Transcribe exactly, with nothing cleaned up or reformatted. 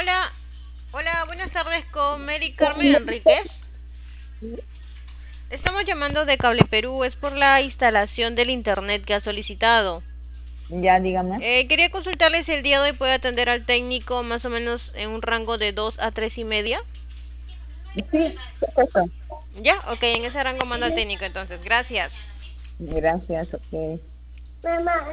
Hola, hola, buenas tardes con Mary Carmen Enríquez. Estamos llamando de Cable Perú, es por la instalación del internet que ha solicitado. Ya, dígame. Eh, quería consultarle si el día de hoy puede atender al técnico más o menos en un rango de dos a tres y media. Sí, perfecto. Ya, ok, en ese rango mando al técnico entonces, gracias. Gracias, ok.